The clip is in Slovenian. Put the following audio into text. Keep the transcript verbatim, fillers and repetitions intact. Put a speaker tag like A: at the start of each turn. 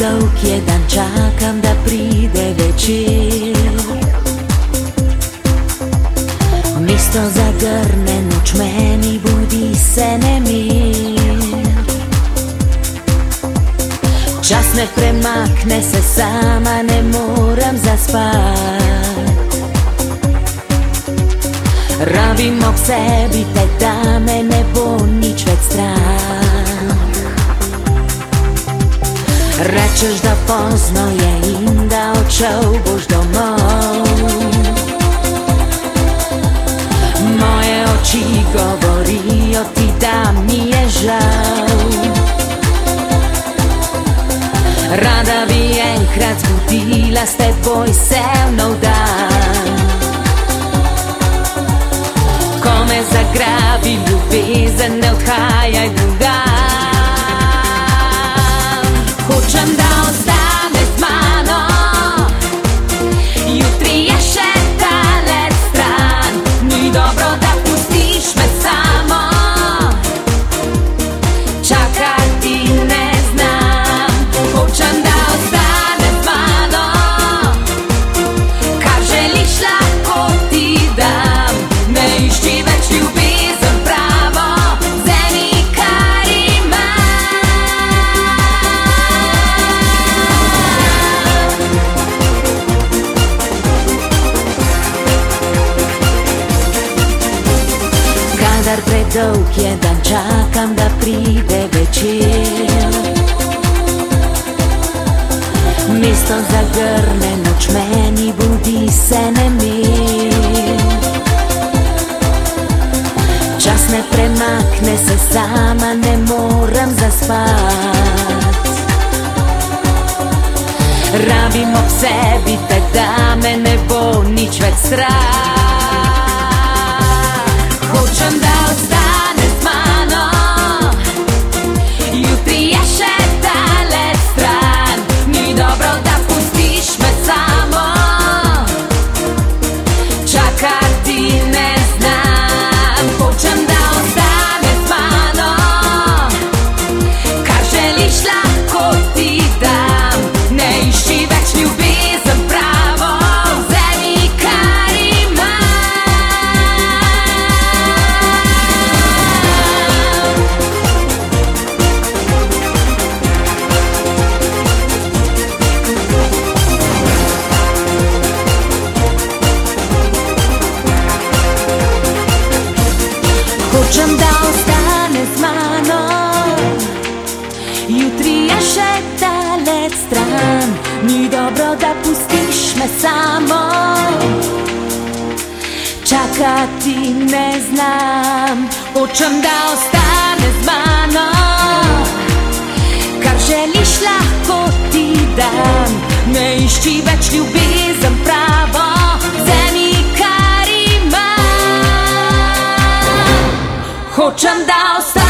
A: predolg je dan, čakam da pride večer. Mesto zagrne, noč meni budi se nemir. Čas me premakne, se sama ne moram zaspat. Rabim ob sebi te, da me ne bo nič več strah. Rečeš, da pozno je in da odšel boš domov. Moje oči govorijo ti, da mi je žal. Rada bi enkrat zbudila s teboj se v nov dan. Ko me zagrabi ljubezen, ne odhajaj drugam. Hočem, da ostaneš z mano, jutri je še daleč stran. Ni dobro, da pustiš me samo, čakati ne znam. Hočem, da ostaneš z mano, kar želiš lahko ti dam. Ne išči več ljubezen pravo, vzemi kar imam. Kadar predolg je dan, čakam da pride večer. Mesto zagrne, noč meni budi se nemir. Čas me premakne, se sama ne moram zaspat. Rabim ob sebi te, da me ne bo nič več strah. Hočem, da ostaneš z mano, jutri je še daleč stran. Ni dobro, da pustiš me samo, čakati ne znam. Hočem, da ostaneš z mano, kar želiš lahko ti dam. Ne išči več ljubezen pravo, vzemi kar imam. Hočem, da ostaneš z mano, jutri je še daleč stran. Ni dobro, da pustiš me samo, čakati ne znam. Hočem, da ostaneš z mano, kar želiš lahko ti dam. Ne išči več ljubezen pravo, vzemi kar imam. Hočem, da ostaneš